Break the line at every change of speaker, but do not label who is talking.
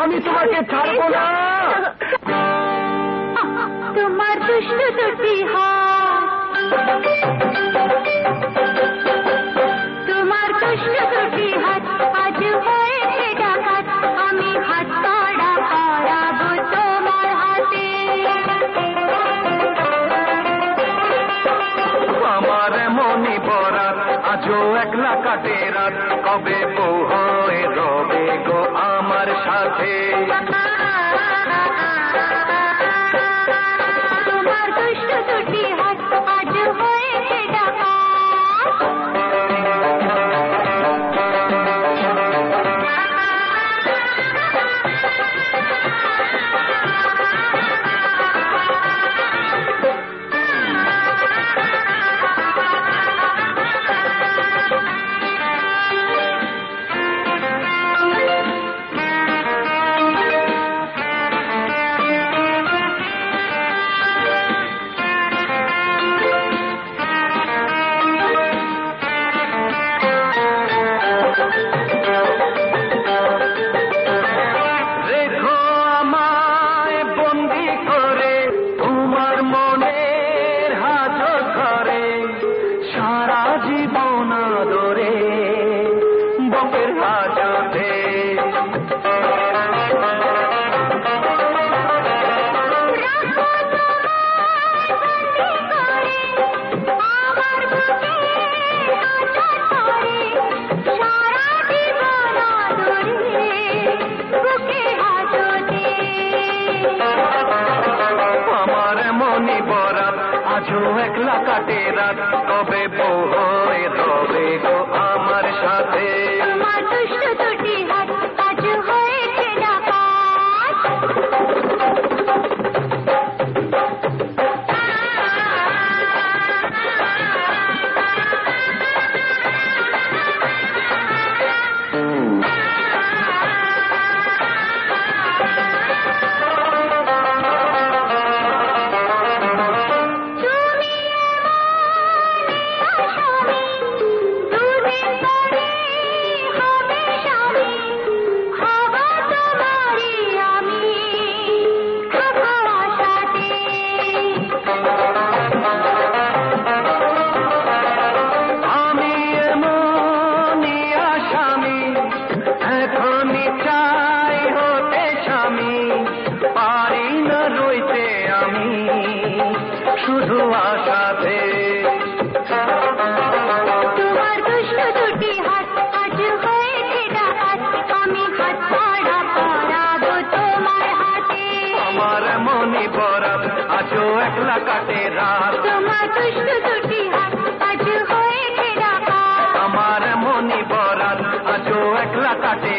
আমি তোমাকে ছাড়বো না।
তোমার দুষ্ট দুটি হাত, তোমার দুষ্ট দুটি হাত আজ হয়েছে ডাকাত, আমি হাত কড়া করাবো তোমার হাতে।
আমার মনি বরাত আজও একলা কাটে রাত, কবে বউ হয়ে রবে গো আমার সাথে।
তোমার দুষ্ট দুটি হাত আজ হয়েছে ডাকাত।
একলা কাটে রাত, কবে বউ হয়ে রবে গো আমার সাথে।
তোমার দুষ্ট দুটি হাত আজ হয়েছে ডাকাত।
শুধু আশাতে
তোমার দুষ্ট দুটি হাত আজ হয়েছে ডাকাত, আমি হাত কড়া করাবো তোমার হাতে।
আমার মনি বরাত আজও একলা কাটে রাত,
তোমার দুষ্ট দুটি হাত আজ হয়েছে ডাকাত।
আমার মনি বরাত আজও একলা কাটে